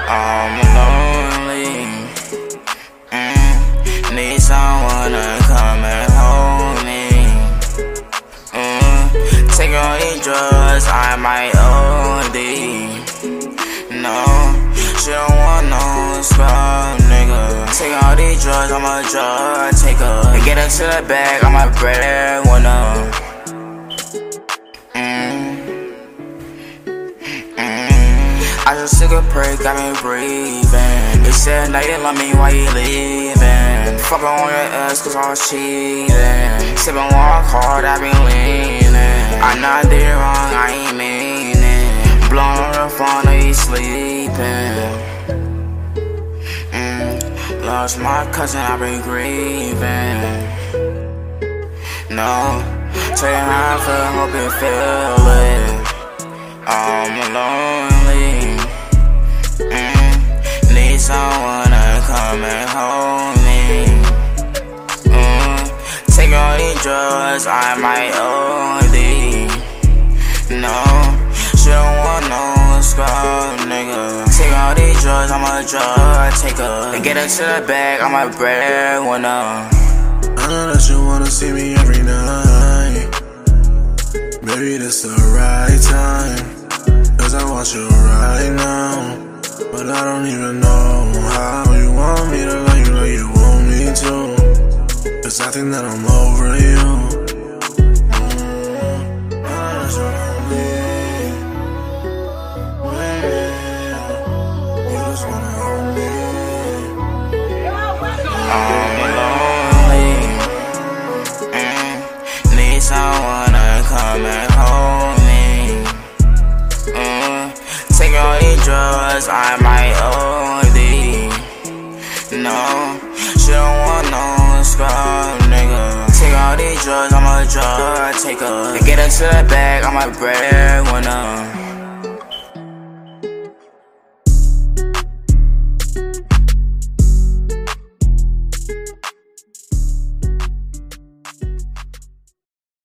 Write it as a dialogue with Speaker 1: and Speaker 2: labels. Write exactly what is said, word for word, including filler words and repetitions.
Speaker 1: I'm lonely. Mm. Need someone to come and hold me. Mm. Take all these drugs, I might O D. No, she don't want no scrub, nigga. Take all these drugs, I'm a drug taker. Get her to the bag, I'm a breadwinner. I just took a break, got me breathing. They said, now you love me, why you leaving? Fuckin' on your ass, cause I was cheating. Sippin' walk hard, I be leaning. I know I did it wrong, I ain't mean it. Blowin' on the phone, I you sleeping. Mm. Lost my cousin, I been grieving. No, tell you how I feel, hope you feel it. I'm lonely. Mm. Need someone to come and hold me. Mm. Take all these drugs, I might O D. No, she don't want no scrub, nigga. Take all these drugs, I'm a drug taker. Get her to the bag, I'm a breadwinner.
Speaker 2: I know that you wanna see me every night. Baby, this the right time. Cause I want you right now. But I don't even know how you want me to love you like you want me to. Cause I think that I'm over you. Mm, I just wanna leave. Yeah. You just wanna hold me.
Speaker 1: I'm lonely. Mm, need someone to come and hold me. Take all these drugs, I might O D. No, she don't want no scrub, nigga. Take all these drugs, I'm a drug taker. Get her to the bag, I'm a breadwinner.